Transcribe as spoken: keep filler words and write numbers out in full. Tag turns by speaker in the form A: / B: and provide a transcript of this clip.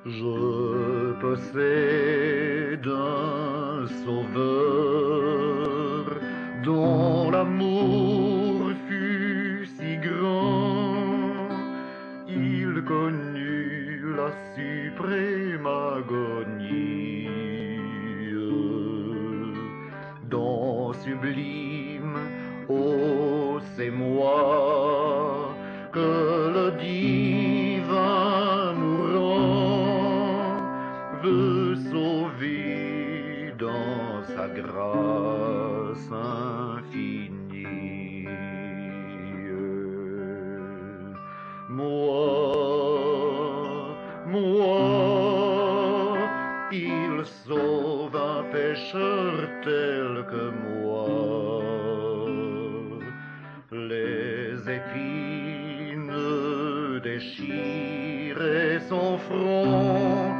A: Je possède un sauveur dont l'amour fut si grand. Il connut la suprême agonie dont sublime, ô c'est moi que le divin mourant veut sauver dans sa grâce infinie. Moi, moi, il sauve un pécheur tel que moi. Les épines déchiraient son front,